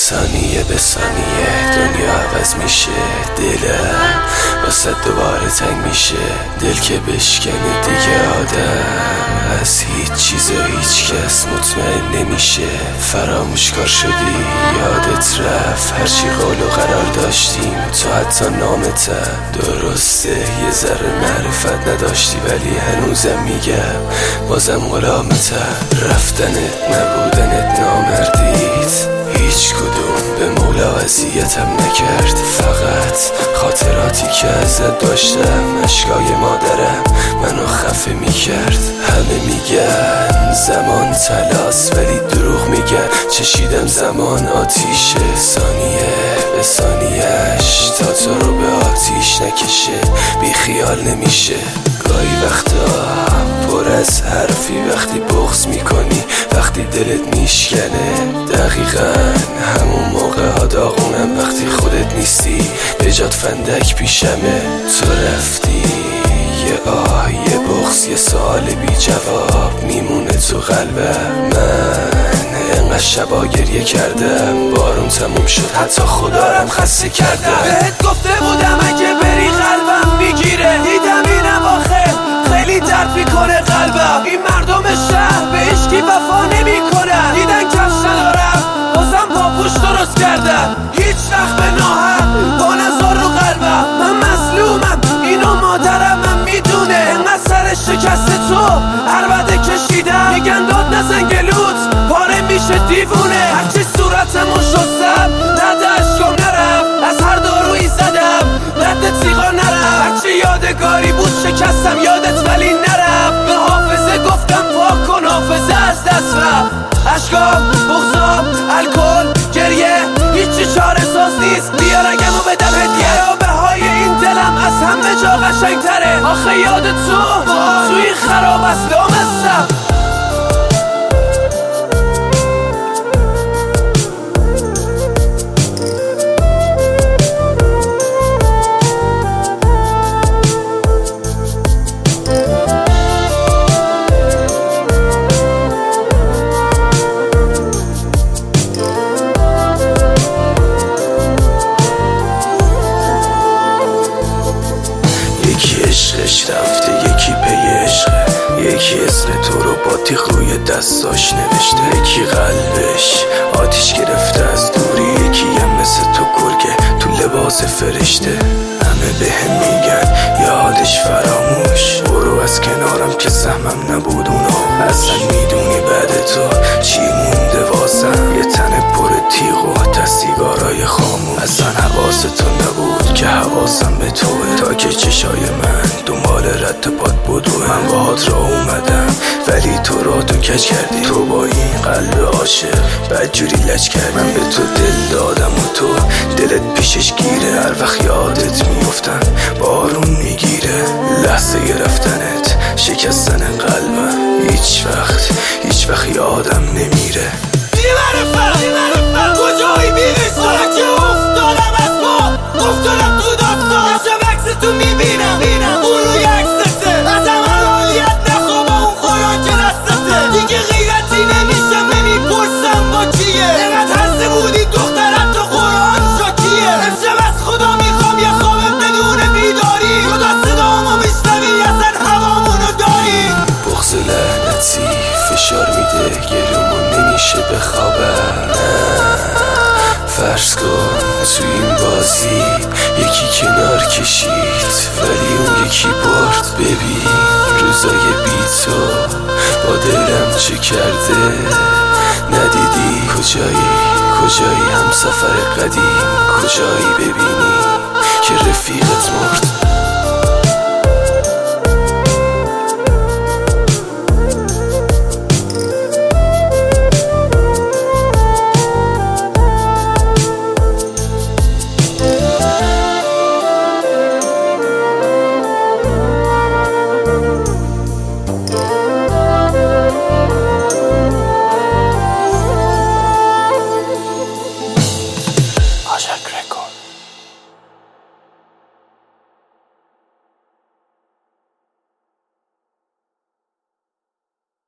ثانیه به ثانیه دنیا عوض میشه، دلم واسه دوباره تنگ میشه. دل که بشکنه دیگه آدم از هیچ چیز و هیچ کس مطمئن نمیشه. فراموشکار شدی یادت رفت هرچی قول و قرار داشتیم، تو حتی نامتم درسته یه ذره معرفت نداشتی، ولی هنوزم میگم بازم غلامتم. رفتنت نبودنت نامردید، هیچ کدوم به مولا اذیتم نکرد. فقط خاطراتی که ازت داشتم، اشکای مادرم منو خفه میکرد. همه میگن زمان طلاست ولی دروغ میگن، چشیدم زمان آتیشه، ثانیه به ثانیهش تا تو رو به آتیش نکشه بی خیال نمیشه. گاهی وقتا پر از حرفی وقتی بغض میکنی، وقتی دلت میشکنه، دقیقا همون موقع ها داغونم وقتی خودت نیستی، به جات فندک پیشمه. تو رفتی یه آه یه بغض یه سوال بی جواب میمونه تو قلبم. من انقدر شبا گریه کردم، بارون تموم شد حتی خدارم خسته کردم. بهت گفته بودم اگه بری قلبم میگیره، دیدم اینم آخه خیلی درد میکنه قلبم. این مردم شهر به عشقی وفا نمیکنن، دیدن کفش ندارم بازم پاپوش درست کردن. هیچ وقت به ناحق با نزار رو قلبم، من مظلومم اینو مادرم من میدونه. انقدر سر شکست تو عربده کشیدم، میگن داد نزن گلوت پاره میشه دیوونه. هرچی صورتمو شستم رد اشکام نرفت، از هر دارویی زدم رد تیغا نرفت. هرچی یادگاری بود شکستم یادت ولی نرفت، به حافظه گفتم پاک کن حافظه از دست رفت. اشکام بغضام الکل گریه هیچی چاره ساز نیست، بیا رگمو بدم هدیه. خرابه این دلم از همه جا قشنگ تره، آخه یاد تو توی خراب است لامستم. یکی عشقش رفته یکی پی عشقه، یکی اسم تو رو با تیغ روی دستاش نوشته. یکی قلبش آتیش گرفته از دوری، یکی هم مثل تو گرگه تو لباس فرشته. همه بهم میگن یادش فراموش، برو از کنارم که سهمم نبود اونو. اصلا میدونی بعد تو چی مونده واسم؟ یه تن پر تیغ و دستیگارای خاموش. اصلا حواس تو نبود که حواسم به توه، تا که چشای من دنبال رد پات بود. من باهات را اومدم ولی تو را تو کج کردی، تو با این قلب عاشق بدجوری لج کردی. من به تو دل دادم و تو دلت پیشش گیره، هر وقت یادت میفتم بارون میگیره. لحظه رفتنت شکستن قلبم، هیچ وقت یادم نمیره. کجایی بیرسان که افتادم از ما، افتادم تو داستان شب عکس تو میبینم، اون روی عکسته از عملیت نخواب اون خوراک دستته. دیگه غیرتی نمیشم نمیپرسم با کیه، اینقدر هسته بودی دخترت تو قرآن شاکیه. امشب از خدا میخوام یه خواب بدون بیداری، خدا صدامو میشنوی اصلا هوامونو داری. بغض لعنتی فشار میده گلومو نمیشه بخوابم. فرض کن تو این بازی یکی کنار کشید ولی اون یکی برد. ببین روزای بی تو با دلم چه کرده، ندیدی کجایی هم سفر قدیم، کجایی ببینی که رفیقت مرد.